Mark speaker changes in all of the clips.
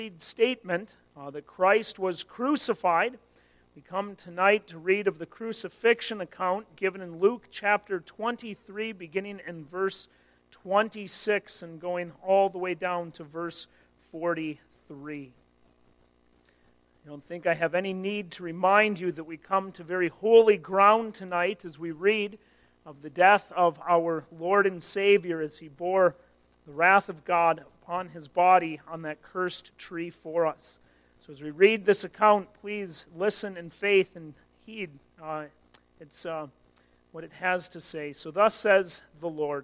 Speaker 1: Statement that Christ was crucified. We come tonight to read of the crucifixion account given in Luke chapter 23, beginning in verse 26 and going all the way down to verse 43. I don't think I have any need to remind you that we come to very holy ground tonight as we read of the death of our Lord and Savior as He bore the wrath of God upon His body on that cursed tree for us. So as we read this account, please listen in faith and heed what it has to say. So thus says the Lord.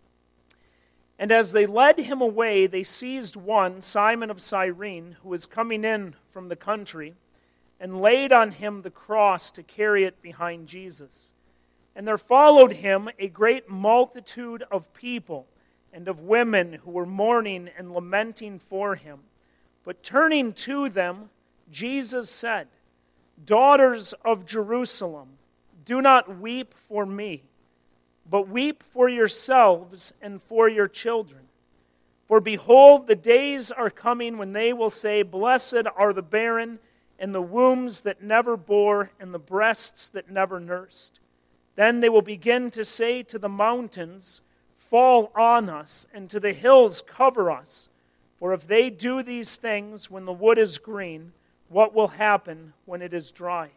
Speaker 1: And as they led him away, they seized one, Simon of Cyrene, who was coming in from the country, and laid on him the cross to carry it behind Jesus. And there followed him a great multitude of people, and of women who were mourning and lamenting for him. But turning to them, Jesus said, "Daughters of Jerusalem, do not weep for me, but weep for yourselves and for your children. For behold, the days are coming when they will say, Blessed are the barren, and the wombs that never bore, and the breasts that never nursed. Then they will begin to say to the mountains, Fall on us, and to the hills cover us. For if they do these things when the wood is green, what will happen when it is dry?"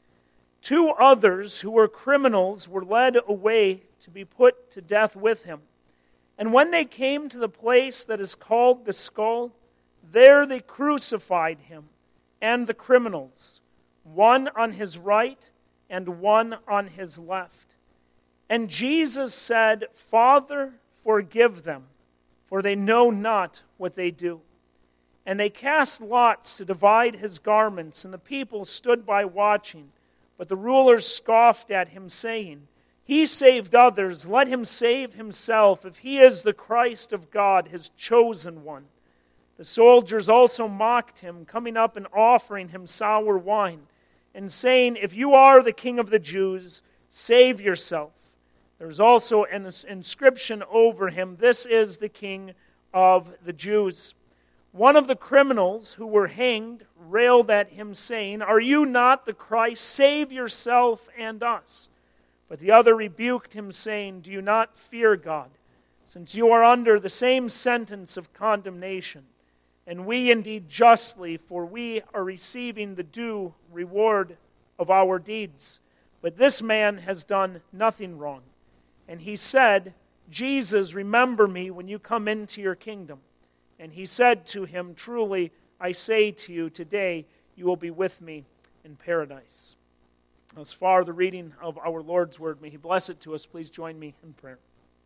Speaker 1: 2 others who were criminals were led away to be put to death with him. And when they came to the place that is called the Skull, there they crucified him and the criminals, one on his right and one on his left. And Jesus said, "Father, forgive them, for they know not what they do." And they cast lots to divide his garments, and the people stood by watching. But the rulers scoffed at him, saying, "He saved others, let him save himself, if he is the Christ of God, his chosen one." The soldiers also mocked him, coming up and offering him sour wine, and saying, "If you are the King of the Jews, save yourself." There is also an inscription over him, "This is the King of the Jews." One of the criminals who were hanged railed at him, saying, "Are you not the Christ? Save yourself and us." But the other rebuked him, saying, "Do you not fear God, since you are under the same sentence of condemnation? And we indeed justly, for we are receiving the due reward of our deeds. But this man has done nothing wrong." And he said, "Jesus, remember me when you come into your kingdom." And he said to him, "Truly, I say to you, today you will be with me in paradise." As far the reading of our Lord's word, may He bless it to us. Please join me in prayer.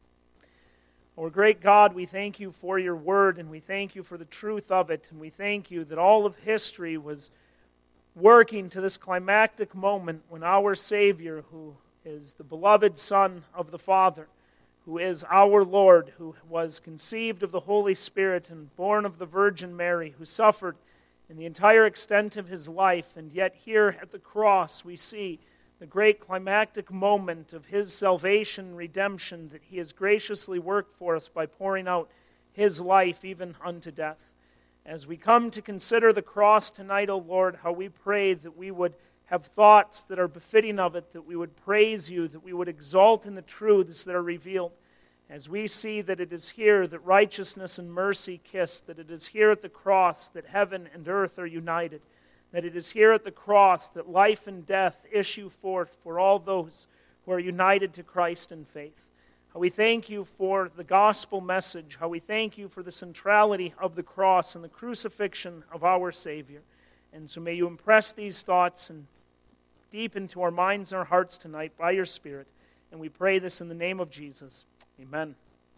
Speaker 1: Our great God, we thank you for your word, and we thank you for the truth of it, and we thank you that all of history was working to this climactic moment when our Savior, who is the beloved Son of the Father, who is our Lord, who was conceived of the Holy Spirit and born of the Virgin Mary, who suffered in the entire extent of his life, and yet here at the cross we see the great climactic moment of his salvation, redemption, that he has graciously worked for us by pouring out his life even unto death. As we come to consider the cross tonight, O Lord, how we pray that we would have thoughts that are befitting of it, that we would praise you, that we would exalt in the truths that are revealed. As we see that it is here that righteousness and mercy kiss, that it is here at the cross that heaven and earth are united, that it is here at the cross that life and death issue forth for all those who are united to Christ in faith. How we thank you for the gospel message, how we thank you for the centrality of the cross and the crucifixion of our Savior. And so may you impress these thoughts and deep into our minds and our hearts tonight by your Spirit. And we pray this in the name of Jesus. Amen.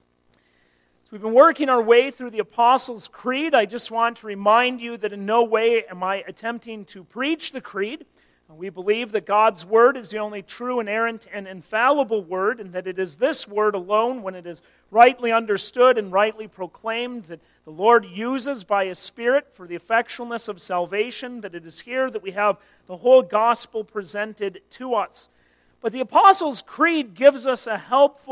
Speaker 1: So we've been working our way through the Apostles' Creed. I just want to remind you that in no way am I attempting to preach the Creed. We believe that God's Word is the only true, inerrant, and infallible Word, and that it is this Word alone, when it is rightly understood and rightly proclaimed, that the Lord uses by His Spirit for the effectualness of salvation, that it is here that we have the whole gospel presented to us. But the Apostles' Creed gives us a helpful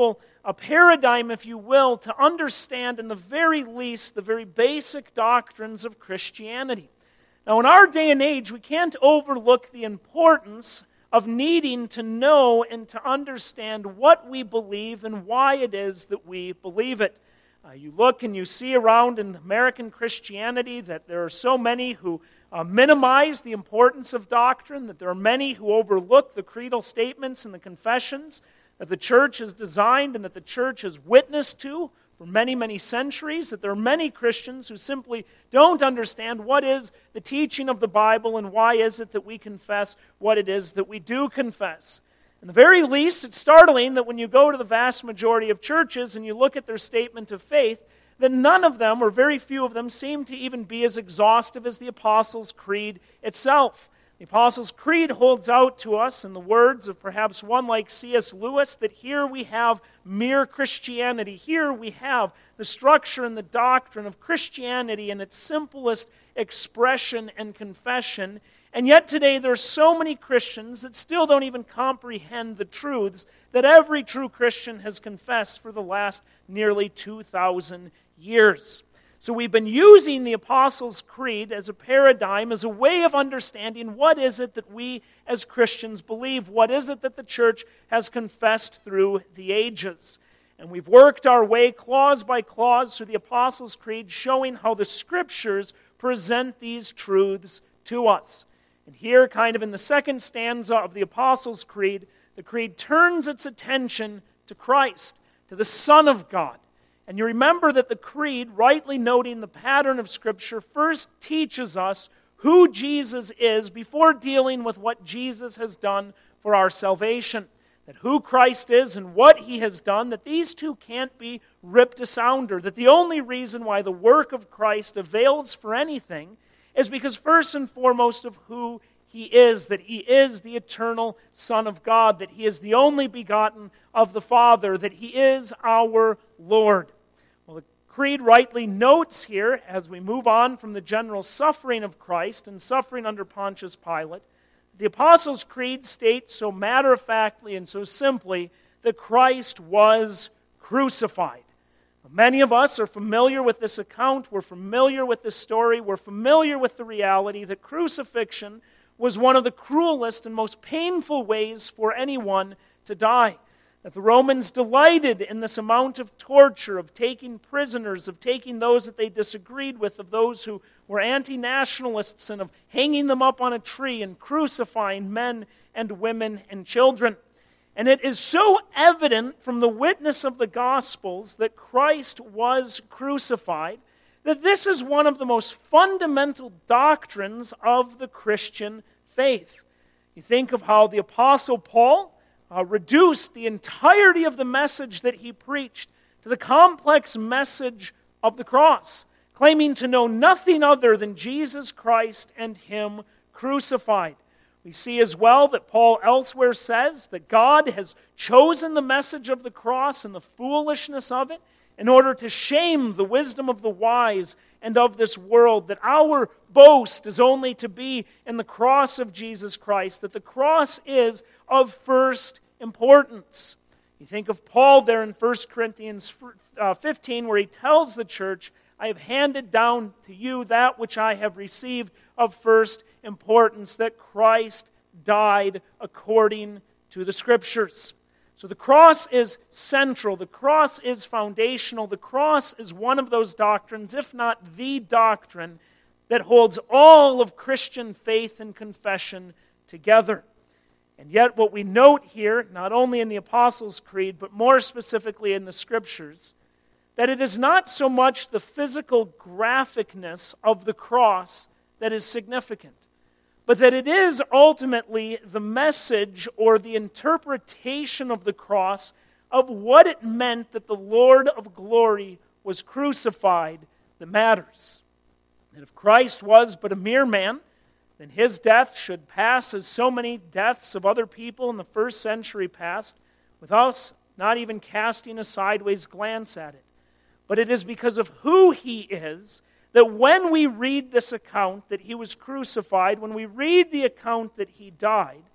Speaker 1: a paradigm, if you will, to understand in the very least the very basic doctrines of Christianity. Now, in our day and age, we can't overlook the importance of needing to know and to understand what we believe and why it is that we believe it. You look and you see around in American Christianity that there are so many who minimize the importance of doctrine, that there are many who overlook the creedal statements and the confessions that the church has designed and that the church has witnessed to for many, many centuries, that there are many Christians who simply don't understand what is the teaching of the Bible and why is it that we confess what it is that we do confess. In the very least, it's startling that when you go to the vast majority of churches and you look at their statement of faith, that none of them, or very few of them, seem to even be as exhaustive as the Apostles' Creed itself. The Apostles' Creed holds out to us, in the words of perhaps one like C.S. Lewis, that here we have mere Christianity. Here we have the structure and the doctrine of Christianity in its simplest expression and confession. And yet today there are so many Christians that still don't even comprehend the truths that every true Christian has confessed for the last nearly 2,000 years. So we've been using the Apostles' Creed as a paradigm, as a way of understanding what is it that we as Christians believe, what is it that the church has confessed through the ages. And we've worked our way clause by clause through the Apostles' Creed, showing how the Scriptures present these truths to us. And here, kind of in the second stanza of the Apostles' Creed, the Creed turns its attention to Christ, to the Son of God. And you remember that the Creed, rightly noting the pattern of Scripture, first teaches us who Jesus is before dealing with what Jesus has done for our salvation. That who Christ is and what He has done, that these two can't be ripped asunder. That the only reason why the work of Christ avails for anything is because first and foremost of who He is, that He is the eternal Son of God, that He is the only begotten of the Father, that He is our Lord. Well, the Creed rightly notes here, as we move on from the general suffering of Christ and suffering under Pontius Pilate, the Apostles' Creed states so matter-of-factly and so simply that Christ was crucified. Many of us are familiar with this account, we're familiar with this story, we're familiar with the reality that crucifixion was one of the cruelest and most painful ways for anyone to die. That the Romans delighted in this amount of torture, of taking prisoners, of taking those that they disagreed with, of those who were anti-nationalists, and of hanging them up on a tree and crucifying men and women and children. And it is so evident from the witness of the Gospels that Christ was crucified, that this is one of the most fundamental doctrines of the Christian faith. You think of how the Apostle Paul reduced the entirety of the message that he preached to the complex message of the cross, claiming to know nothing other than Jesus Christ and Him crucified. We see as well that Paul elsewhere says that God has chosen the message of the cross and the foolishness of it in order to shame the wisdom of the wise and of this world, that our boast is only to be in the cross of Jesus Christ, that the cross is of first importance. You think of Paul there in 1 Corinthians 15, where he tells the church, I have handed down to you that which I have received of first importance, that Christ died according to the Scriptures. So the cross is central, the cross is foundational, the cross is one of those doctrines, if not the doctrine, that holds all of Christian faith and confession together. And yet what we note here, not only in the Apostles' Creed, but more specifically in the Scriptures, that it is not so much the physical graphicness of the cross that is significant, but that it is ultimately the message or the interpretation of the cross of what it meant that the Lord of glory was crucified that matters. And if Christ was but a mere man, then His death should pass as so many deaths of other people in the first century passed, with us not even casting a sideways glance at it. But it is because of who He is that when we read this account that He was crucified, when we read the account that He died,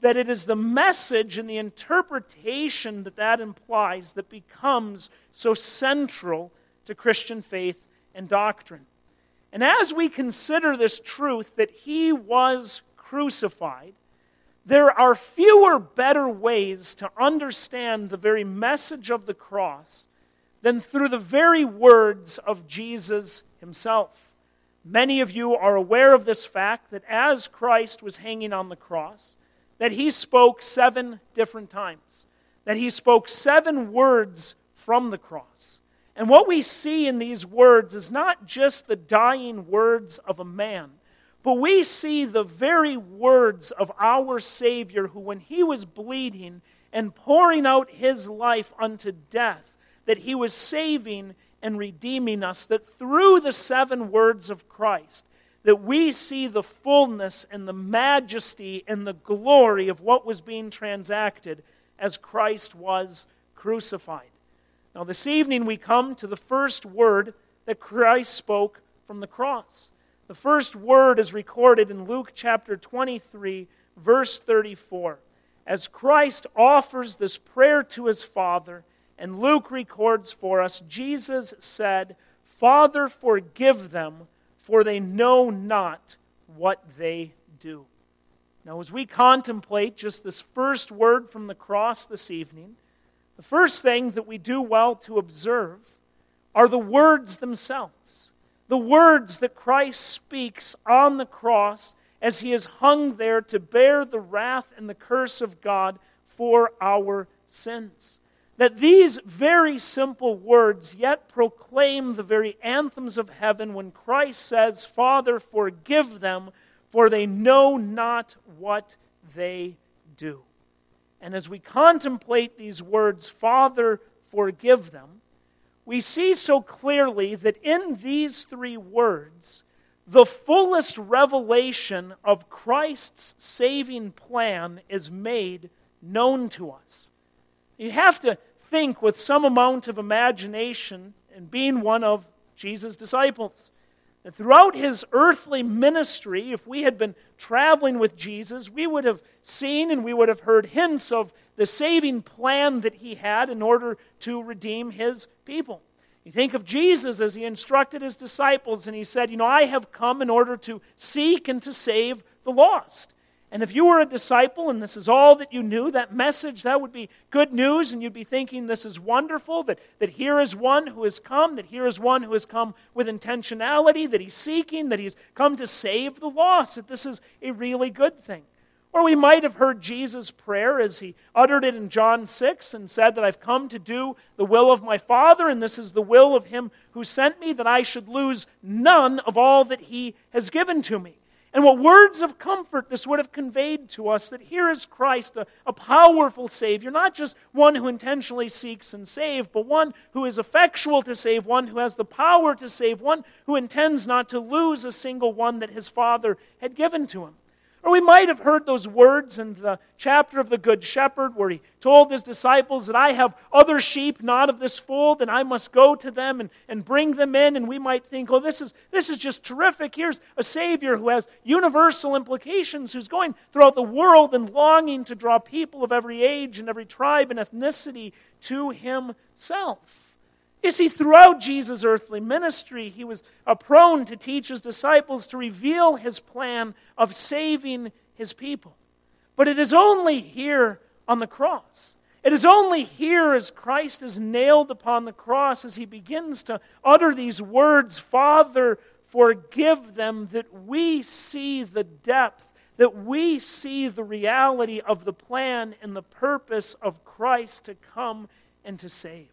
Speaker 1: that it is the message and the interpretation that that implies that becomes so central to Christian faith and doctrine. And as we consider this truth that he was crucified, there are fewer better ways to understand the very message of the cross than through the very words of Jesus himself. Many of you are aware of this fact that as Christ was hanging on the cross, that he spoke 7 different times, that he spoke 7 words from the cross. And what we see in these words is not just the dying words of a man, but we see the very words of our Savior who, when he was bleeding and pouring out his life unto death, that he was saving and redeeming us, that through the 7 words of Christ, that we see the fullness and the majesty and the glory of what was being transacted as Christ was crucified. Now this evening we come to the first word that Christ spoke from the cross. The first word is recorded in Luke chapter 23, verse 34. As Christ offers this prayer to his Father, and Luke records for us, Jesus said, "Father, forgive them, for they know not what they do." Now, as we contemplate just this first word from the cross this evening, the first thing that we do well to observe are the words themselves. The words that Christ speaks on the cross as he is hung there to bear the wrath and the curse of God for our sins. That these very simple words yet proclaim the very anthems of heaven when Christ says, "Father, forgive them, for they know not what they do." And as we contemplate these words, "Father, forgive them," we see so clearly that in these 3 words, the fullest revelation of Christ's saving plan is made known to us. You have to think with some amount of imagination, and being one of Jesus' disciples, that throughout his earthly ministry, if we had been traveling with Jesus, we would have seen and we would have heard hints of the saving plan that he had in order to redeem his people. You think of Jesus as he instructed his disciples, and he said, "I have come in order to seek and to save the lost." And if you were a disciple and this is all that you knew, that message, that would be good news, and you'd be thinking this is wonderful, that here is one who has come, that here is one who has come with intentionality, that he's seeking, that he's come to save the lost, that this is a really good thing. Or we might have heard Jesus' prayer as he uttered it in John 6 and said that I've come to do the will of my Father, and this is the will of him who sent me, that I should lose none of all that he has given to me. And what words of comfort this would have conveyed to us, that here is Christ, a powerful Savior, not just one who intentionally seeks and saves, but one who is effectual to save, one who has the power to save, one who intends not to lose a single one that his Father had given to him. Or we might have heard those words in the chapter of the Good Shepherd where he told his disciples that I have other sheep not of this fold, and I must go to them and bring them in. And we might think, oh, this is just terrific. Here's a Savior who has universal implications, who's going throughout the world and longing to draw people of every age and every tribe and ethnicity to himself. You see, throughout Jesus' earthly ministry, he was prone to teach his disciples to reveal his plan of saving his people. But it is only here on the cross. It is only here as Christ is nailed upon the cross, as he begins to utter these words, "Father, forgive them," that we see the depth, that we see the reality of the plan and the purpose of Christ to come and to save.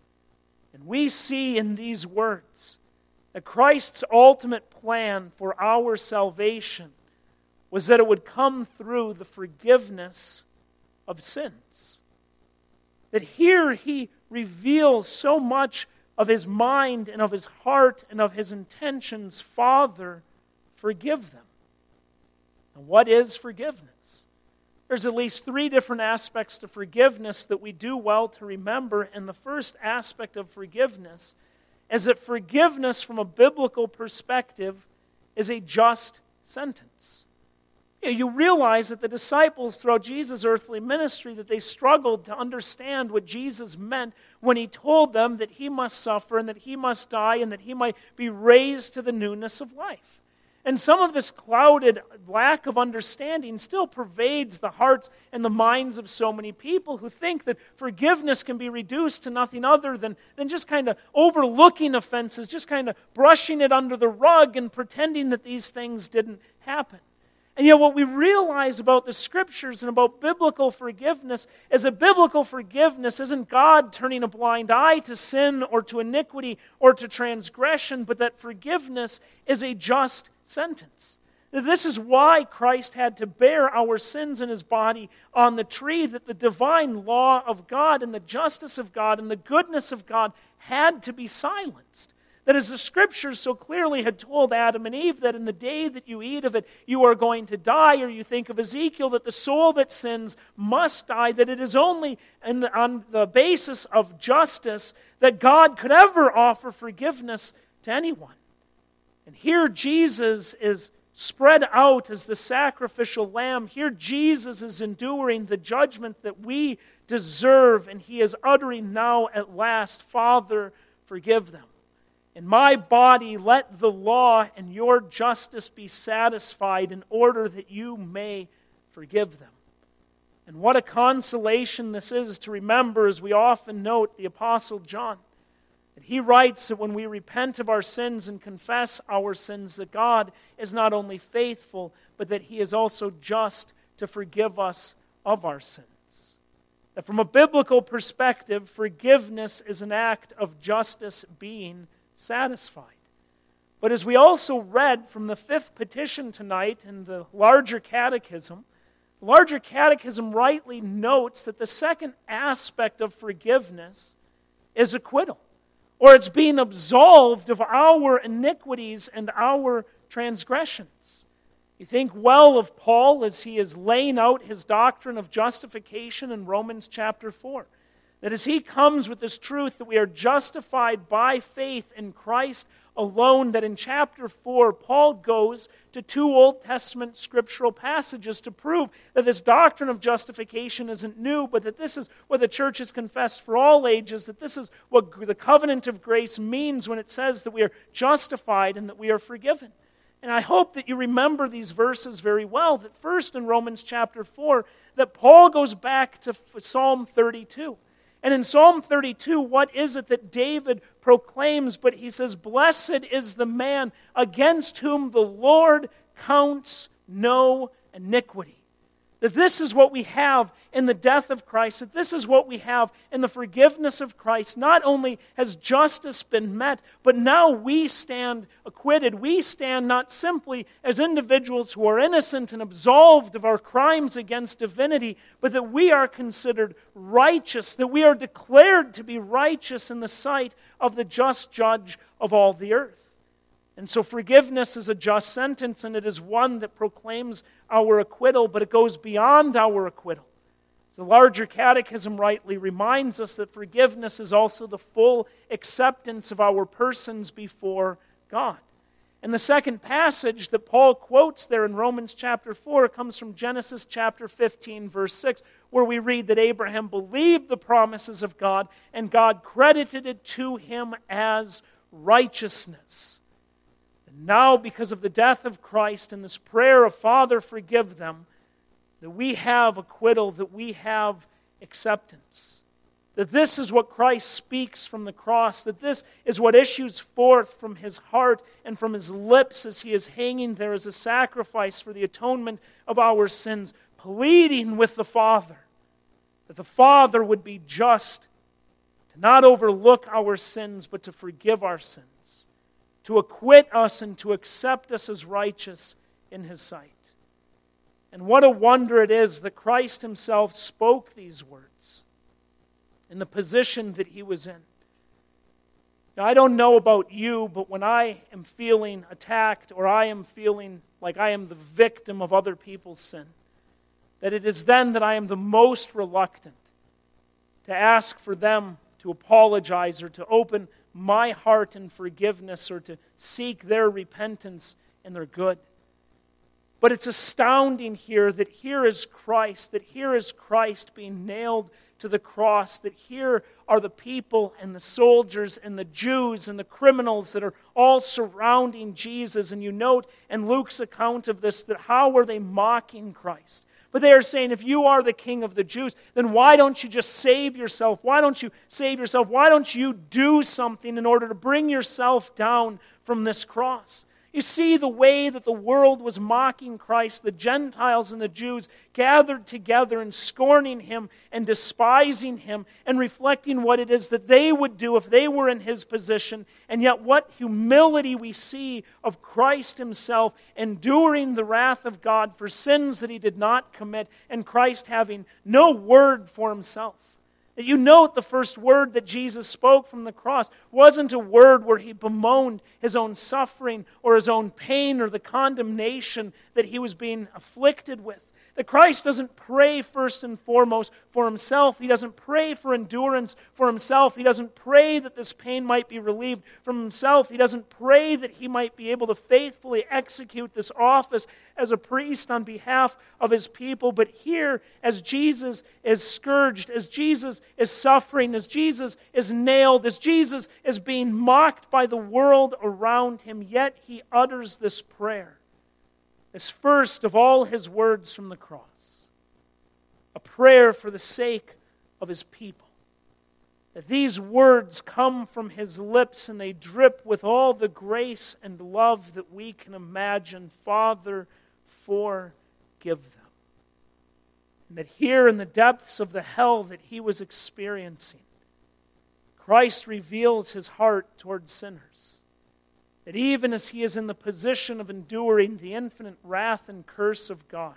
Speaker 1: And we see in these words that Christ's ultimate plan for our salvation was that it would come through the forgiveness of sins. That here he reveals so much of his mind and of his heart and of his intentions. Father, forgive them. And what is forgiveness? There's at least 3 different aspects to forgiveness that we do well to remember. And the first aspect of forgiveness is that forgiveness from a biblical perspective is a just sentence. You realize that the disciples throughout Jesus' earthly ministry, that they struggled to understand what Jesus meant when he told them that he must suffer and that he must die and that he might be raised to the newness of life. And some of this clouded lack of understanding still pervades the hearts and the minds of so many people who think that forgiveness can be reduced to nothing other than just kind of overlooking offenses, just kind of brushing it under the rug and pretending that these things didn't happen. And yet what we realize about the Scriptures and about biblical forgiveness is that biblical forgiveness isn't God turning a blind eye to sin or to iniquity or to transgression, but that forgiveness is a just sentence. This is why Christ had to bear our sins in his body on the tree, that the divine law of God and the justice of God and the goodness of God had to be silenced. That as the Scriptures so clearly had told Adam and Eve that in the day that you eat of it, you are going to die, or you think of Ezekiel, that the soul that sins must die, that it is only on the basis of justice that God could ever offer forgiveness to anyone. And here Jesus is spread out as the sacrificial lamb. Here Jesus is enduring the judgment that we deserve, and he is uttering now at last, "Father, forgive them. In my body, let the law and your justice be satisfied in order that you may forgive them." And what a consolation this is to remember, as we often note the Apostle John. That he writes that when we repent of our sins and confess our sins, that God is not only faithful, but that he is also just to forgive us of our sins. That from a biblical perspective, forgiveness is an act of justice being satisfied. But as we also read from the fifth petition tonight in the larger catechism rightly notes that the second aspect of forgiveness is acquittal, or it's being absolved of our iniquities and our transgressions. You think well of Paul as he is laying out his doctrine of justification in Romans chapter 4. That as he comes with this truth that we are justified by faith in Christ alone, that in chapter 4, Paul goes to two Old Testament scriptural passages to prove that this doctrine of justification isn't new, but that this is what the church has confessed for all ages, that this is what the covenant of grace means when it says that we are justified and that we are forgiven. And I hope that you remember these verses very well, that first in Romans chapter 4, that Paul goes back to Psalm 32. And in Psalm 32, what is it that David proclaims? But he says, "Blessed is the man against whom the Lord counts no iniquity." That this is what we have in the death of Christ, that this is what we have in the forgiveness of Christ. Not only has justice been met, but now we stand acquitted. We stand not simply as individuals who are innocent and absolved of our crimes against divinity, but that we are considered righteous, that we are declared to be righteous in the sight of the just judge of all the earth. And so forgiveness is a just sentence, and it is one that proclaims our acquittal, but it goes beyond our acquittal. The larger catechism rightly reminds us that forgiveness is also the full acceptance of our persons before God. And the second passage that Paul quotes there in Romans chapter 4 comes from Genesis chapter 15, verse 6, where we read that Abraham believed the promises of God, and God credited it to him as righteousness. Now, because of the death of Christ and this prayer of "Father, forgive them," that we have acquittal, that we have acceptance. That this is what Christ speaks from the cross, that this is what issues forth from his heart and from his lips as he is hanging there as a sacrifice for the atonement of our sins, pleading with the Father, that the Father would be just, to not overlook our sins, but to forgive our sins, to acquit us and to accept us as righteous in his sight. And what a wonder it is that Christ himself spoke these words in the position that he was in. Now, I don't know about you, but when I am feeling attacked or I am feeling like I am the victim of other people's sin, that it is then that I am the most reluctant to ask for them to apologize or to open my heart in forgiveness or to seek their repentance and their good. But it's astounding here that here is Christ being nailed to the cross, that here are the people and the soldiers and the Jews and the criminals that are all surrounding Jesus. And you note in Luke's account of this that how were they mocking Christ? But they are saying, if you are the King of the Jews, then why don't you just save yourself? Why don't you save yourself? Why don't you do something in order to bring yourself down from this cross? You see the way that the world was mocking Christ, the Gentiles and the Jews gathered together and scorning Him and despising Him and reflecting what it is that they would do if they were in His position. And yet what humility we see of Christ Himself enduring the wrath of God for sins that He did not commit, and Christ having no word for Himself. That you note the first word that Jesus spoke from the cross wasn't a word where He bemoaned His own suffering or His own pain or the condemnation that He was being afflicted with. That Christ doesn't pray first and foremost for Himself. He doesn't pray for endurance for Himself. He doesn't pray that this pain might be relieved from Himself. He doesn't pray that He might be able to faithfully execute this office as a priest on behalf of His people. But here, as Jesus is scourged, as Jesus is suffering, as Jesus is nailed, as Jesus is being mocked by the world around Him, yet He utters this prayer. This first of all His words from the cross. A prayer for the sake of His people. That these words come from His lips and they drip with all the grace and love that we can imagine. Father, forgive them. And that here in the depths of the hell that He was experiencing, Christ reveals His heart towards sinners. That even as He is in the position of enduring the infinite wrath and curse of God,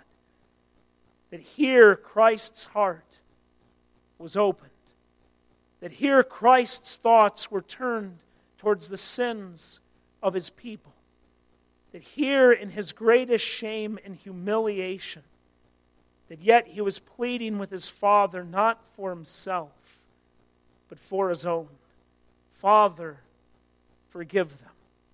Speaker 1: that here Christ's heart was opened. That here Christ's thoughts were turned towards the sins of His people. That here in His greatest shame and humiliation, that yet He was pleading with His Father not for Himself, but for His own. Father, forgive them.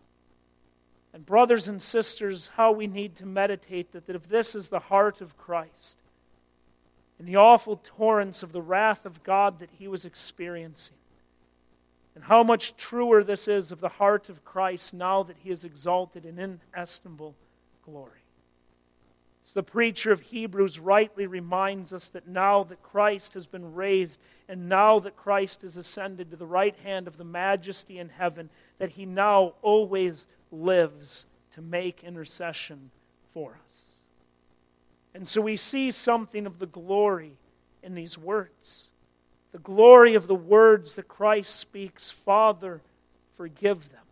Speaker 1: And brothers and sisters, how we need to meditate that if this is the heart of Christ, in the awful torrents of the wrath of God that He was experiencing, and how much truer this is of the heart of Christ now that He is exalted in inestimable glory. So the preacher of Hebrews rightly reminds us that now that Christ has been raised, and now that Christ is ascended to the right hand of the Majesty in heaven, that He now always lives to make intercession for us. And so we see something of the glory in these words. The glory of the words that Christ speaks, Father, forgive them.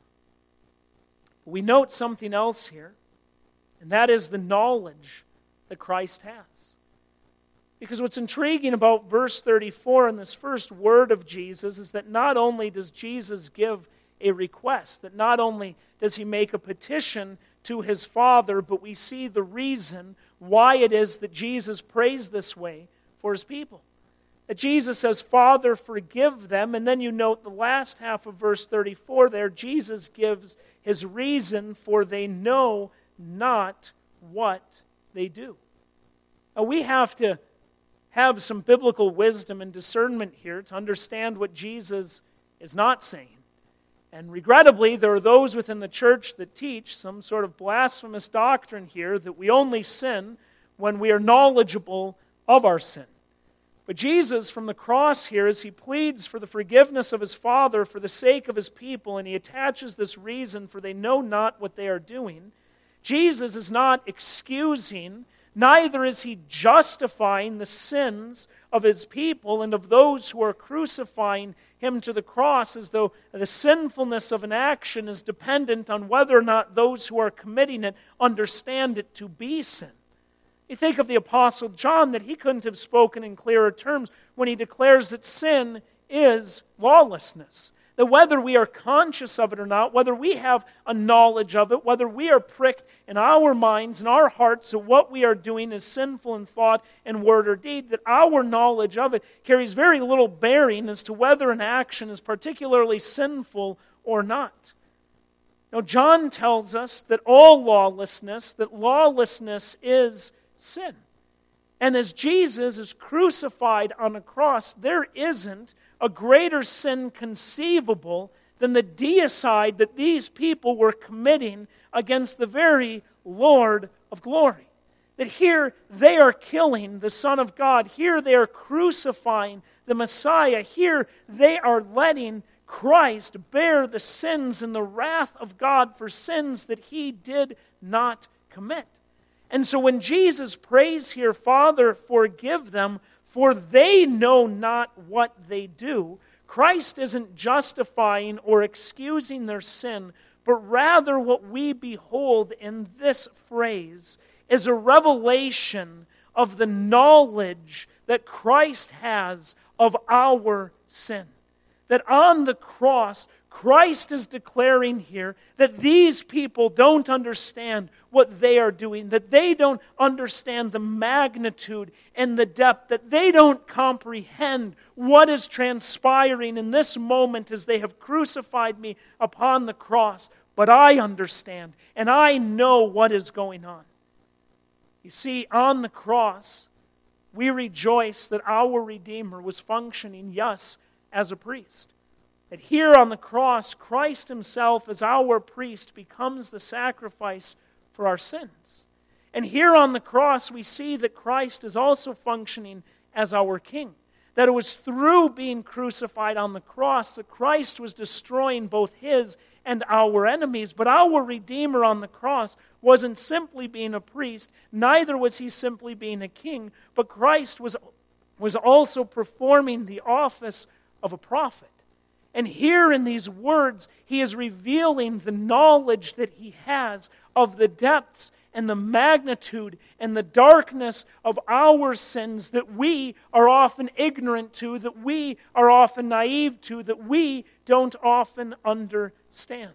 Speaker 1: We note something else here, and that is the knowledge that Christ has. Because what's intriguing about verse 34 and this first word of Jesus is that not only does Jesus give a request, that not only does He make a petition to His Father, but we see the reason why it is that Jesus prays this way for His people. That Jesus says, Father, forgive them, and then you note the last half of verse 34 there, Jesus gives His reason for they know not what they do. Now we have to have some biblical wisdom and discernment here to understand what Jesus is not saying. And regrettably, there are those within the church that teach some sort of blasphemous doctrine here that we only sin when we are knowledgeable of our sin. But Jesus, from the cross here, as He pleads for the forgiveness of His Father for the sake of His people, and He attaches this reason for they know not what they are doing, Jesus is not excusing, neither is He justifying the sins of His people and of those who are crucifying Him to the cross, as though the sinfulness of an action is dependent on whether or not those who are committing it understand it to be sin. You think of the Apostle John, that he couldn't have spoken in clearer terms when he declares that sin is lawlessness. That whether we are conscious of it or not, whether we have a knowledge of it, whether we are pricked in our minds and our hearts that what we are doing is sinful in thought and word or deed, that our knowledge of it carries very little bearing as to whether an action is particularly sinful or not. Now, John tells us that that lawlessness is sin. And as Jesus is crucified on a cross, there isn't a greater sin conceivable than the deicide that these people were committing against the very Lord of glory. That here they are killing the Son of God. Here they are crucifying the Messiah. Here they are letting Christ bear the sins and the wrath of God for sins that he did not commit. And so when Jesus prays here, Father, forgive them, for they know not what they do, Christ isn't justifying or excusing their sin, but rather what we behold in this phrase is a revelation of the knowledge that Christ has of our sin. That on the cross, Christ is declaring here that these people don't understand what they are doing, that they don't understand the magnitude and the depth, that they don't comprehend what is transpiring in this moment as they have crucified me upon the cross. But I understand, and I know what is going on. You see, on the cross, we rejoice that our Redeemer was functioning, yes, as a priest. That here on the cross, Christ himself as our priest becomes the sacrifice for our sins. And here on the cross, we see that Christ is also functioning as our king. That it was through being crucified on the cross that Christ was destroying both his and our enemies. But our Redeemer on the cross wasn't simply being a priest, neither was he simply being a king, but Christ was also performing the office of a prophet. And here in these words, he is revealing the knowledge that he has of the depths and the magnitude and the darkness of our sins that we are often ignorant to, that we are often naive to, that we don't often understand.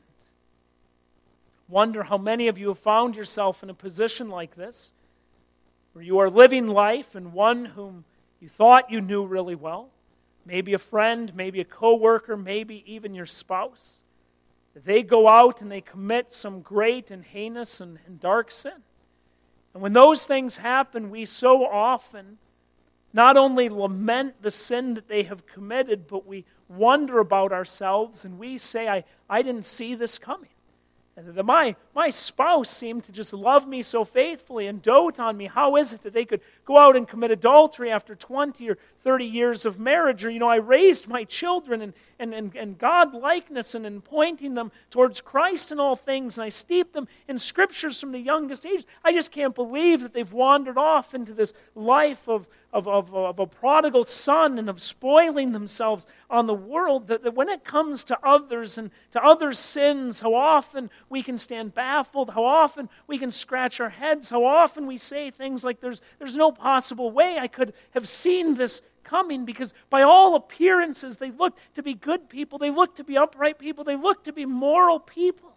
Speaker 1: Wonder how many of you have found yourself in a position like this, where you are living life and one whom you thought you knew really well, maybe a friend, maybe a coworker, maybe even your spouse. They go out and they commit some great and heinous and dark sin. And when those things happen, we so often not only lament the sin that they have committed, but we wonder about ourselves and we say, I didn't see this coming. And my spouse seemed to just love me so faithfully and dote on me. How is it that they could go out and commit adultery after 20 or 30 years of marriage? Or, I raised my children and God-likeness and in pointing them towards Christ in all things. And I steeped them in scriptures from the youngest age. I just can't believe that they've wandered off into this life of a prodigal son and of spoiling themselves on the world. That when it comes to others and to other sins, how often we can stand baffled, how often we can scratch our heads, how often we say things like, there's no possible way I could have seen this coming, because by all appearances they look to be good people, they look to be upright people, they look to be moral people.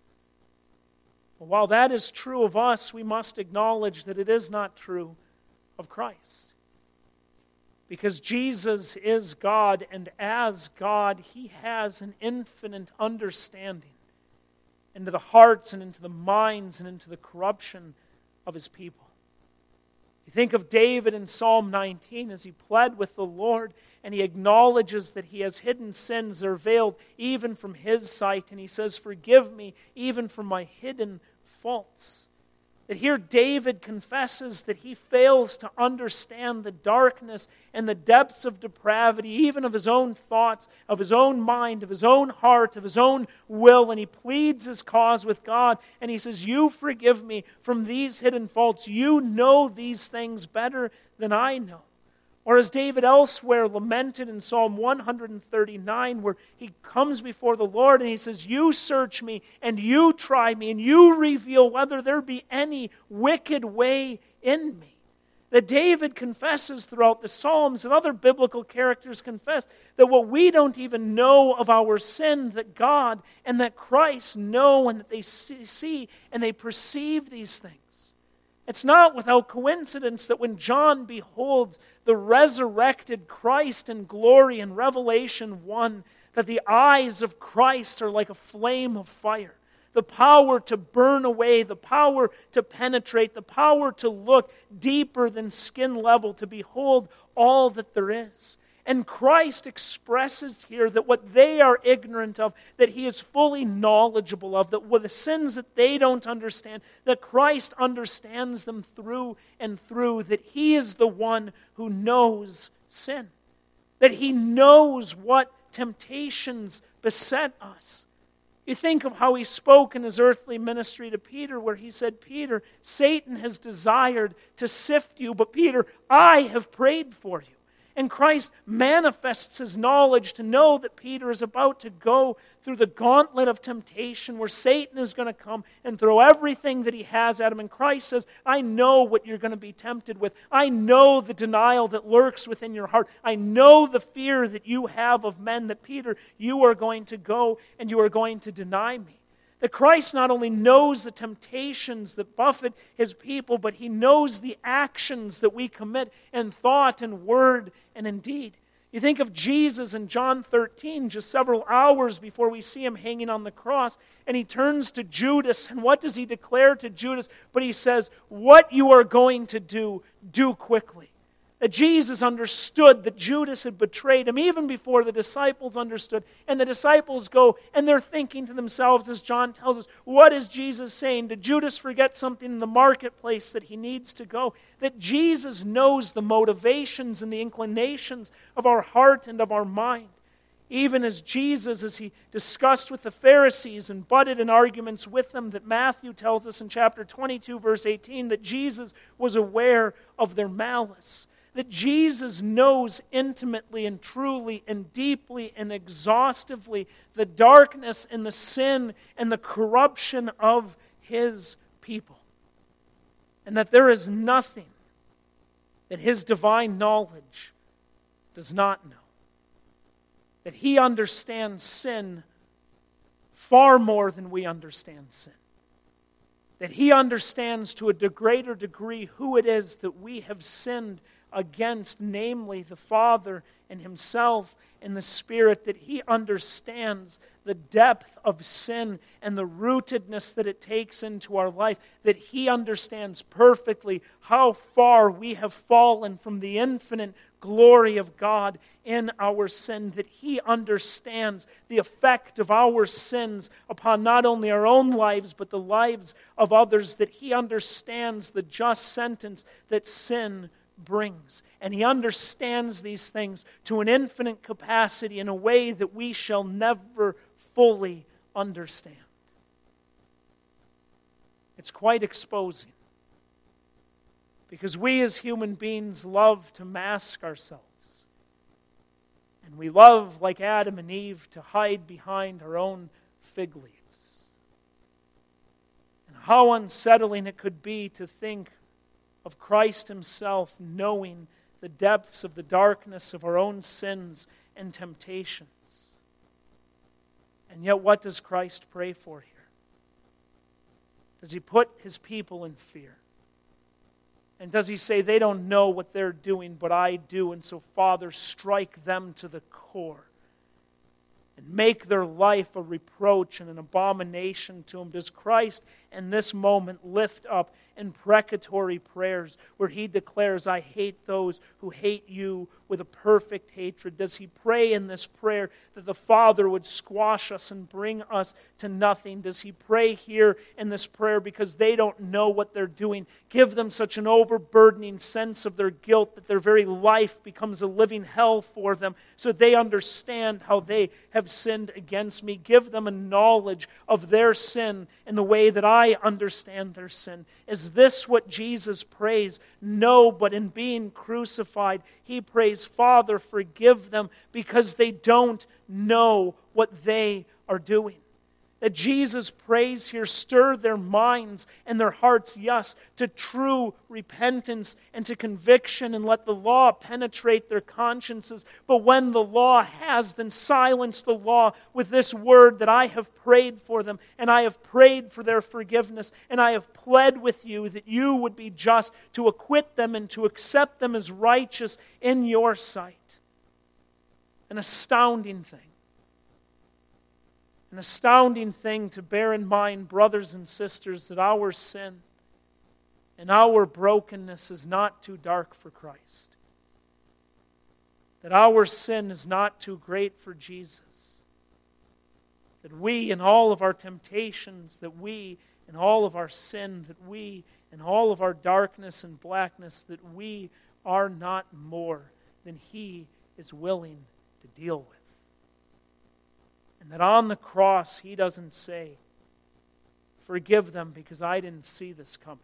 Speaker 1: But while that is true of us, we must acknowledge that it is not true of Christ. Because Jesus is God, and as God, he has an infinite understanding into the hearts and into the minds and into the corruption of his people. You think of David in Psalm 19 as he pled with the Lord, and he acknowledges that he has hidden sins that are veiled even from his sight, and he says, "Forgive me even for my hidden faults." That here David confesses that he fails to understand the darkness and the depths of depravity, even of his own thoughts, of his own mind, of his own heart, of his own will, and he pleads his cause with God, and he says, "You forgive me from these hidden faults. You know these things better than I know." Or as David elsewhere lamented in Psalm 139, where he comes before the Lord and he says, "You search me and you try me and you reveal whether there be any wicked way in me." That David confesses throughout the Psalms, and other biblical characters confess, that what we don't even know of our sin, that God and that Christ know, and that they see and they perceive these things. It's not without coincidence that when John beholds the resurrected Christ in glory in Revelation 1, that the eyes of Christ are like a flame of fire, the power to burn away, the power to penetrate, the power to look deeper than skin level, to behold all that there is. And Christ expresses here that what they are ignorant of, that He is fully knowledgeable of, that with the sins that they don't understand, that Christ understands them through and through, that He is the one who knows sin, that He knows what temptations beset us. You think of how He spoke in His earthly ministry to Peter, where He said, Peter, Satan has desired to sift you, but Peter, I have prayed for you. And Christ manifests His knowledge to know that Peter is about to go through the gauntlet of temptation where Satan is going to come and throw everything that he has at him. And Christ says, I know what you're going to be tempted with. I know the denial that lurks within your heart. I know the fear that you have of men, that Peter, you are going to go and you are going to deny me. That Christ not only knows the temptations that buffet His people, but He knows the actions that we commit in thought and word and in deed. You think of Jesus in John 13, just several hours before we see Him hanging on the cross, and He turns to Judas, and what does He declare to Judas? But He says, what you are going to do quickly. That Jesus understood that Judas had betrayed Him even before the disciples understood. And the disciples go and they're thinking to themselves, as John tells us, what is Jesus saying? Did Judas forget something in the marketplace that he needs to go? That Jesus knows the motivations and the inclinations of our heart and of our mind. Even as Jesus, as He discussed with the Pharisees and butted in arguments with them, that Matthew tells us in chapter 22, verse 18, that Jesus was aware of their malice. That Jesus knows intimately and truly and deeply and exhaustively the darkness and the sin and the corruption of His people. And that there is nothing that His divine knowledge does not know. That He understands sin far more than we understand sin. That He understands to a greater degree who it is that we have sinned against, namely the Father and Himself and the Spirit, that He understands the depth of sin and the rootedness that it takes into our life, that He understands perfectly how far we have fallen from the infinite glory of God in our sin, that He understands the effect of our sins upon not only our own lives, but the lives of others, that He understands the just sentence that sin brings. And He understands these things to an infinite capacity in a way that we shall never fully understand. It's quite exposing. Because we as human beings love to mask ourselves. And we love, like Adam and Eve, to hide behind our own fig leaves. And how unsettling it could be to think of Christ Himself knowing the depths of the darkness of our own sins and temptations. And yet, what does Christ pray for here? Does He put His people in fear? And does He say, they don't know what they're doing, but I do, and so, Father, strike them to the core and make their life a reproach and an abomination to Him? Does Christ in this moment lift up imprecatory prayers where He declares, I hate those who hate you with a perfect hatred? Does He pray in this prayer that the Father would squash us and bring us to nothing? Does He pray here in this prayer because they don't know what they're doing, give them such an overburdening sense of their guilt that their very life becomes a living hell for them, so they understand how they have sinned against me? Give them a knowledge of their sin in the way that I understand their sin. Is this what Jesus prays? No, but in being crucified, He prays, Father, forgive them because they don't know what they are doing. That Jesus prays here, stir their minds and their hearts, yes, to true repentance and to conviction, and let the law penetrate their consciences. But when the law has, then silence the law with this word that I have prayed for them, and I have prayed for their forgiveness, and I have pled with you that you would be just to acquit them and to accept them as righteous in your sight. An astounding thing. An astounding thing to bear in mind, brothers and sisters, that our sin and our brokenness is not too dark for Christ. That our sin is not too great for Jesus. That we, in all of our temptations, that we, in all of our sin, that we, in all of our darkness and blackness, that we are not more than He is willing to deal with. And that on the cross, He doesn't say, forgive them because I didn't see this coming.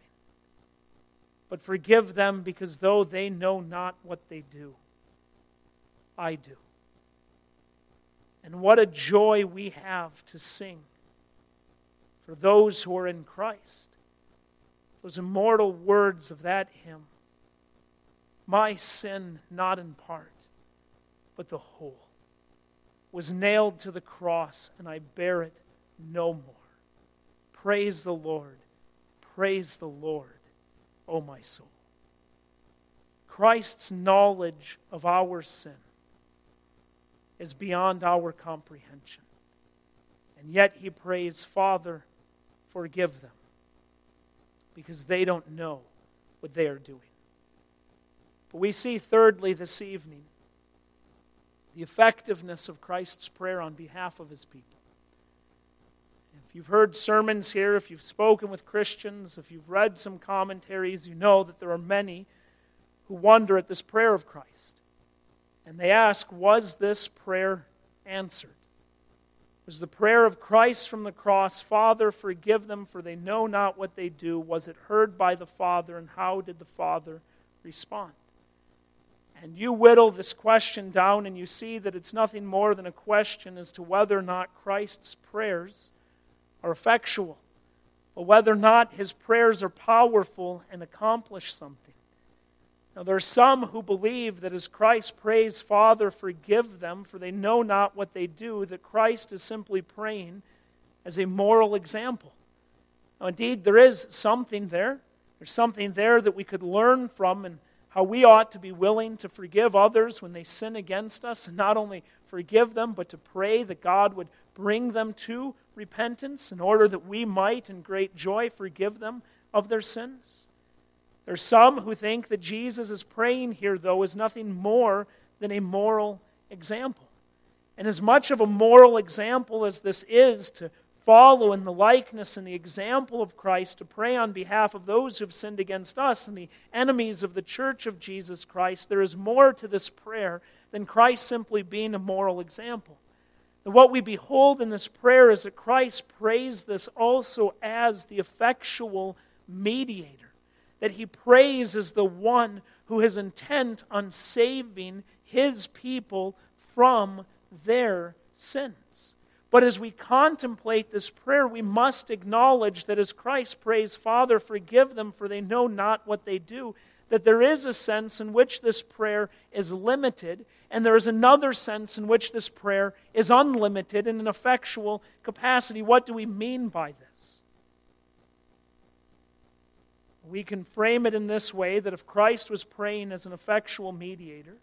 Speaker 1: But forgive them because though they know not what they do, I do. And what a joy we have to sing for those who are in Christ. Those immortal words of that hymn. My sin, not in part, but the whole, was nailed to the cross, and I bear it no more. Praise the Lord. Praise the Lord, O my soul. Christ's knowledge of our sin is beyond our comprehension. And yet He prays, Father, forgive them, because they don't know what they are doing. But we see thirdly this evening the effectiveness of Christ's prayer on behalf of His people. If you've heard sermons here, if you've spoken with Christians, if you've read some commentaries, you know that there are many who wonder at this prayer of Christ. And they ask, was this prayer answered? Was the prayer of Christ from the cross, Father, forgive them, for they know not what they do, was it heard by the Father, and how did the Father respond? And you whittle this question down, and you see that it's nothing more than a question as to whether or not Christ's prayers are effectual, or whether or not His prayers are powerful and accomplish something. Now, there are some who believe that as Christ prays, Father, forgive them, for they know not what they do, that Christ is simply praying as a moral example. Now, indeed, there is something there. There's something there that we could learn from, and how we ought to be willing to forgive others when they sin against us, and not only forgive them, but to pray that God would bring them to repentance in order that we might, in great joy, forgive them of their sins. There are some who think that Jesus is praying here, though, is nothing more than a moral example. And as much of a moral example as this is to follow in the likeness and the example of Christ, to pray on behalf of those who have sinned against us and the enemies of the church of Jesus Christ, there is more to this prayer than Christ simply being a moral example. And what we behold in this prayer is that Christ prays this also as the effectual mediator. That He prays as the one who is intent on saving His people from their sins. But as we contemplate this prayer, we must acknowledge that as Christ prays, Father, forgive them, for they know not what they do, that there is a sense in which this prayer is limited, and there is another sense in which this prayer is unlimited in an effectual capacity. What do we mean by this? We can frame it in this way, that if Christ was praying as an effectual mediator,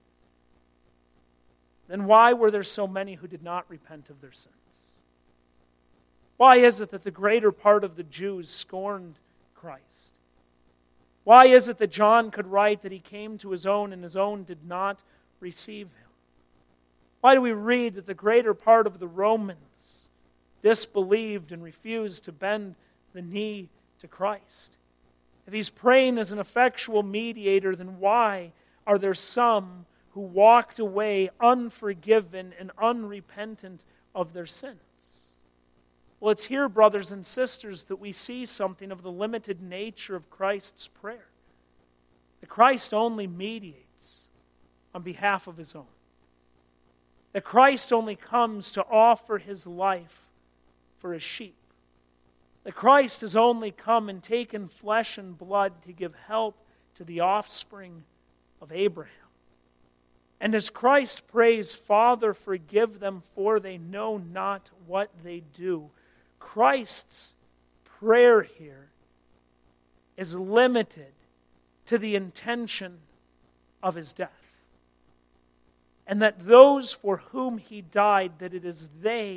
Speaker 1: then why were there so many who did not repent of their sins? Why is it that the greater part of the Jews scorned Christ? Why is it that John could write that He came to His own and His own did not receive Him? Why do we read that the greater part of the Romans disbelieved and refused to bend the knee to Christ? If He's praying as an effectual mediator, then why are there some who walked away unforgiven and unrepentant of their sins? Well, it's here, brothers and sisters, that we see something of the limited nature of Christ's prayer. That Christ only mediates on behalf of His own. That Christ only comes to offer His life for His sheep. That Christ has only come and taken flesh and blood to give help to the offspring of Abraham. And as Christ prays, Father, forgive them, for they know not what they do, Christ's prayer here is limited to the intention of His death. And that those for whom He died, that it is they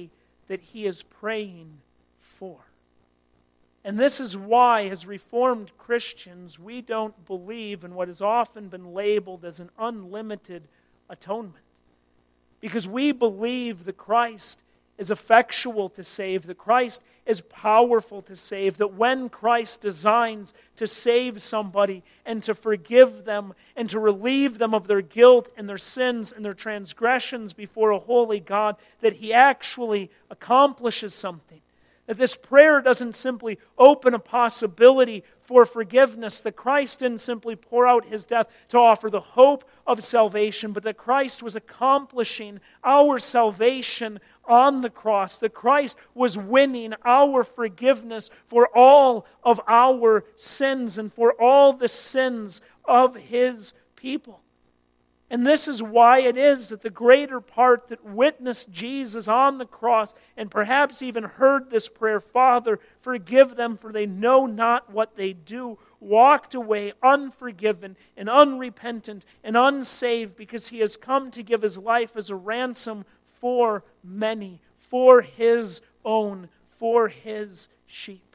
Speaker 1: that he is praying for. And this is why, as Reformed Christians, we don't believe in what has often been labeled as an unlimited atonement. Because we believe that Christ is effectual to save, that Christ is powerful to save, that when Christ designs to save somebody and to forgive them and to relieve them of their guilt and their sins and their transgressions before a holy God, that he actually accomplishes something. That this prayer doesn't simply open a possibility for forgiveness, that Christ didn't simply pour out his death to offer the hope of salvation, but that Christ was accomplishing our salvation on the cross, that Christ was winning our forgiveness for all of our sins and for all the sins of his people. And this is why it is that the greater part that witnessed Jesus on the cross and perhaps even heard this prayer, "Father, forgive them, for they know not what they do," walked away unforgiven and unrepentant and unsaved because he has come to give his life as a ransom for many, for his own, for his sheep.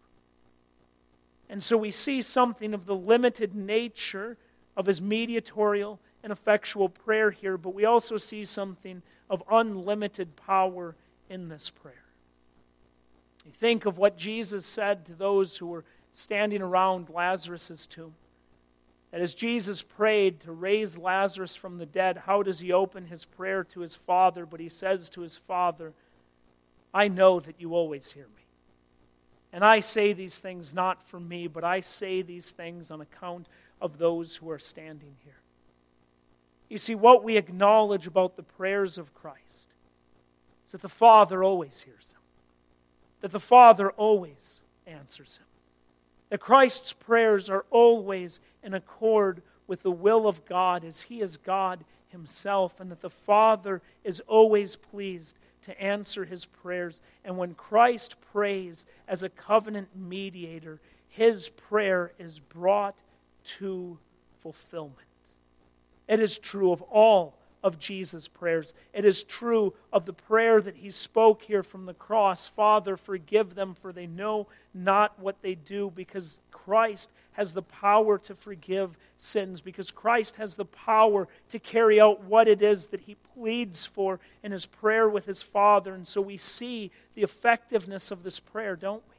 Speaker 1: And so we see something of the limited nature of his mediatorial and effectual prayer here, but we also see something of unlimited power in this prayer. You think of what Jesus said to those who were standing around Lazarus' tomb. That as Jesus prayed to raise Lazarus from the dead, how does he open his prayer to his Father? But he says to his Father, "I know that you always hear me. And I say these things not for me, but I say these things on account of those who are standing here." You see, what we acknowledge about the prayers of Christ is that the Father always hears him, that the Father always answers him, that Christ's prayers are always in accord with the will of God as he is God himself, and that the Father is always pleased to answer his prayers. And when Christ prays as a covenant mediator, his prayer is brought to fulfillment. It is true of all of Jesus' prayers. It is true of the prayer that he spoke here from the cross, "Father, forgive them, for they know not what they do," because Christ has the power to forgive sins, because Christ has the power to carry out what it is that he pleads for in his prayer with his Father. And so we see the effectiveness of this prayer, don't we?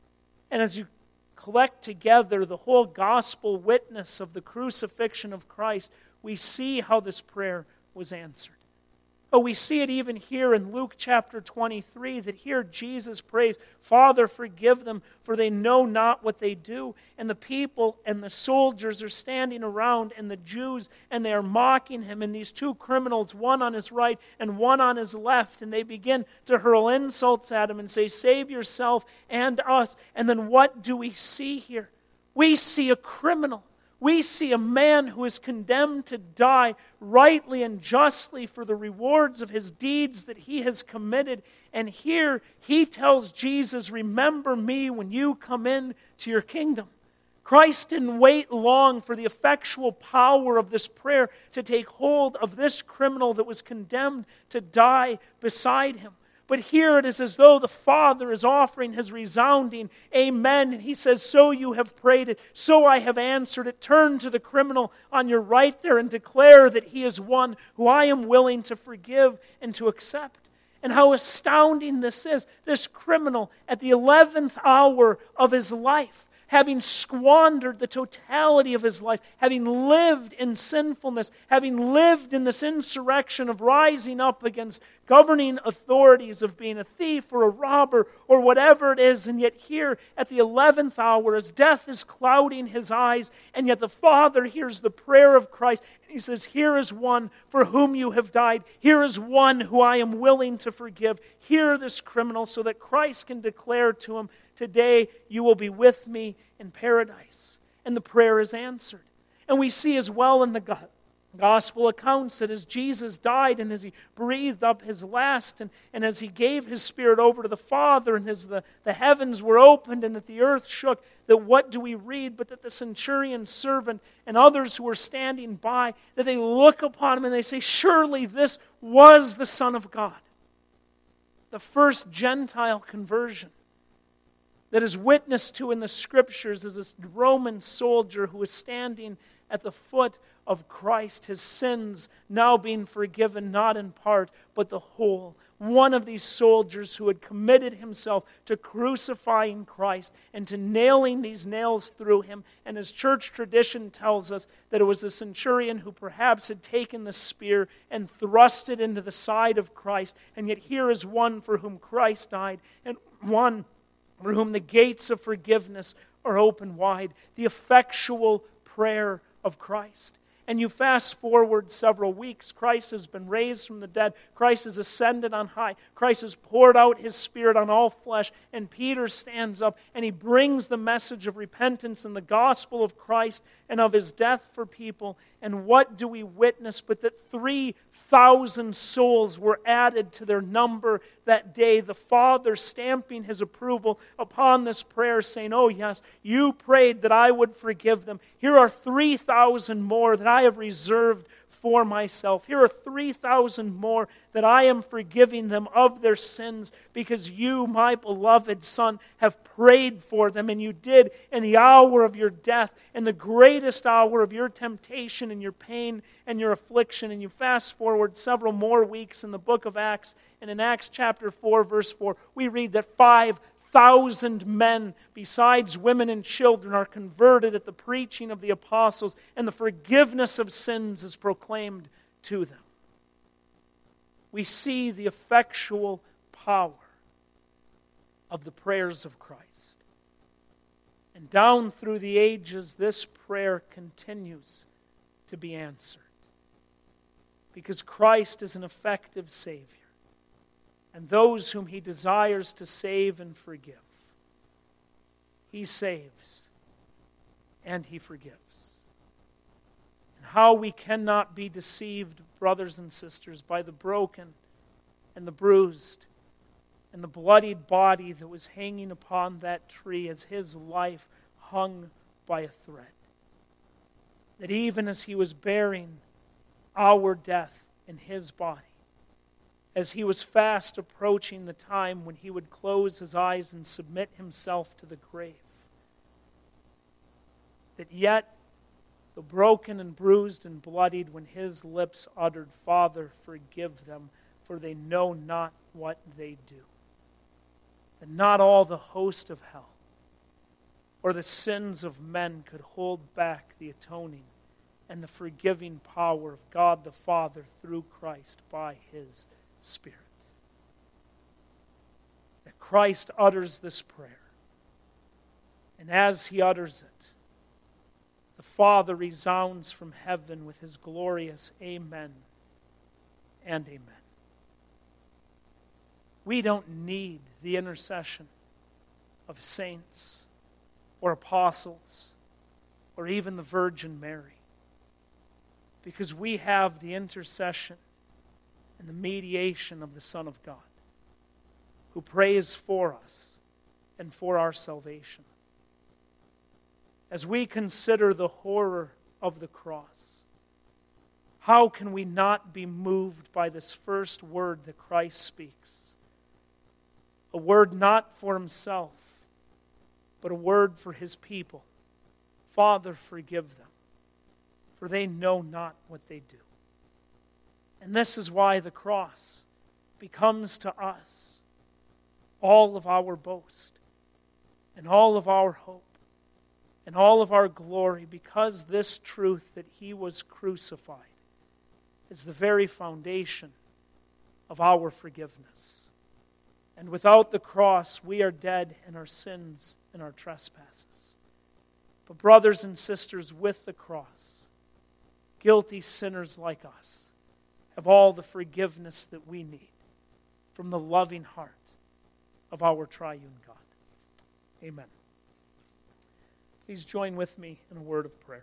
Speaker 1: And as you collect together the whole gospel witness of the crucifixion of Christ, we see how this prayer was answered. Oh, we see it even here in Luke chapter 23, that here Jesus prays, "Father, forgive them, for they know not what they do." And the people and the soldiers are standing around, and the Jews, and they are mocking him. And these two criminals, one on his right and one on his left, and they begin to hurl insults at him and say, "Save yourself and us." And then what do we see here? We see a criminal. We see a man who is condemned to die rightly and justly for the rewards of his deeds that he has committed. And here he tells Jesus, "Remember me when you come in to your kingdom." Christ didn't wait long for the effectual power of this prayer to take hold of this criminal that was condemned to die beside him. But here it is as though the Father is offering his resounding amen. And he says, "So you have prayed it, so I have answered it. Turn to the criminal on your right there and declare that he is one who I am willing to forgive and to accept." And how astounding this is. This criminal at the 11th hour of his life, having squandered the totality of his life, having lived in sinfulness, having lived in this insurrection of rising up against governing authorities, of being a thief or a robber or whatever it is, and yet here at the 11th hour, as death is clouding his eyes, and yet the Father hears the prayer of Christ, and he says, "Here is one for whom you have died. Here is one who I am willing to forgive. Hear this criminal," so that Christ can declare to him, "Today you will be with me in paradise." And the prayer is answered. And we see as well in the gospel accounts that as Jesus died and as he breathed up his last and as he gave his spirit over to the Father and as the heavens were opened and that the earth shook, that what do we read? But that the centurion's servant and others who were standing by, that they look upon him and they say, "Surely this was the Son of God." the first Gentile conversion that is witnessed to in the Scriptures is this Roman soldier who is standing at the foot of Christ, his sins now being forgiven, not in part, but the whole. One of these soldiers who had committed himself to crucifying Christ and to nailing these nails through him. And as church tradition tells us that it was the centurion who perhaps had taken the spear and thrust it into the side of Christ. And yet here is one for whom Christ died, and one for whom the gates of forgiveness are open wide. The effectual prayer of Christ. And you fast forward several weeks, Christ has been raised from the dead, Christ has ascended on high, Christ has poured out His Spirit on all flesh, and Peter stands up and he brings the message of repentance and the gospel of Christ and of His death for people. And what do we witness but that 3,000 souls were added to their number that day, the Father stamping His approval upon this prayer, saying, oh yes, you prayed that I would forgive them. Here are 3,000 more that I have reserved for myself. Here are 3,000 more that I am forgiving them of their sins because you, my beloved Son, have prayed for them, and you did in the hour of your death, in the greatest hour of your temptation and your pain and your affliction. And you fast forward several more weeks in the book of Acts, and in Acts chapter 4, verse 4, we read that 5,000 men, besides women and children, are converted at the preaching of the apostles, and the forgiveness of sins is proclaimed to them. We see the effectual power of the prayers of Christ. And down through the ages, this prayer continues to be answered. Because Christ is an effective Savior. And those whom He desires to save and forgive, He saves and He forgives. And how we cannot be deceived, brothers and sisters, by the broken and the bruised and the bloodied body that was hanging upon that tree as His life hung by a thread. That even as He was bearing our death in His body, as He was fast approaching the time when He would close His eyes and submit Himself to the grave, that yet, though broken and bruised and bloodied, when His lips uttered, Father, forgive them, for they know not what they do. And not all the host of hell or the sins of men could hold back the atoning and the forgiving power of God the Father through Christ by His Spirit. That Christ utters this prayer, and as He utters it, the Father resounds from heaven with His glorious Amen and Amen. We don't need the intercession of saints or apostles or even the Virgin Mary, because we have the intercession and the mediation of the Son of God, who prays for us and for our salvation. As we consider the horror of the cross, how can we not be moved by this first word that Christ speaks? A word not for Himself, but a word for His people. Father, forgive them, for they know not what they do. And this is why the cross becomes to us all of our boast and all of our hope and all of our glory, because this truth that He was crucified is the very foundation of our forgiveness. And without the cross, we are dead in our sins and our trespasses. But brothers and sisters, with the cross, guilty sinners like us have all the forgiveness that we need from the loving heart of our triune God. Amen. Please join with me in a word of prayer.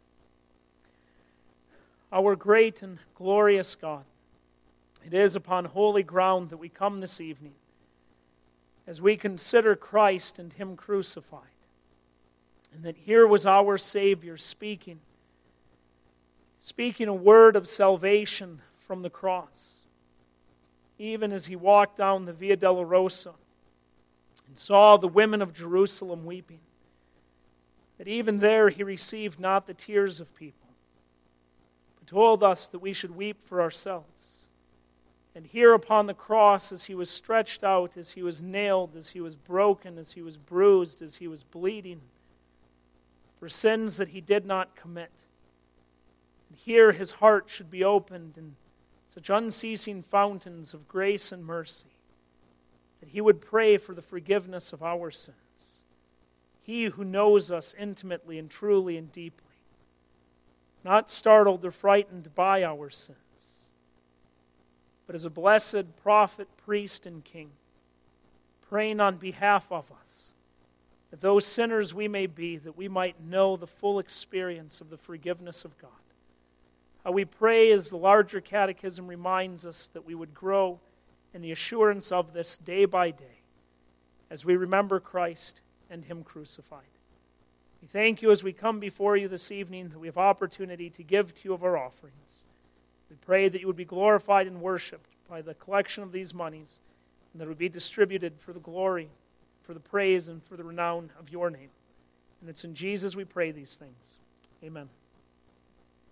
Speaker 1: Our great and glorious God, it is upon holy ground that we come this evening as we consider Christ and Him crucified, and that here was our Savior speaking a word of salvation from the cross. even as he walked down the Via Dolorosa and saw the women of Jerusalem weeping, that even there he received not the tears of people, but told us that we should weep for ourselves. And here upon the cross, as he was stretched out, as he was nailed, as he was broken, as he was bruised, as he was bleeding, for sins that he did not commit, and here his heart should be opened in such unceasing fountains of grace and mercy, that he would pray for the forgiveness of our sins. He who knows us intimately and truly and deeply, not startled or frightened by our sins, but as a blessed prophet, priest, and king, praying on behalf of us, that those sinners we may be, that we might know the full experience of the forgiveness of God. How we pray, as the larger catechism reminds us, that we would grow in the assurance of this day by day, as we remember Christ and Him crucified. We thank you as we come before you this evening that we have opportunity to give to you of our offerings. We pray that you would be glorified and worshipped by the collection of these monies, and that it would be distributed for the glory, for the praise, and for the renown of your name. And it's in Jesus we pray these things. Amen.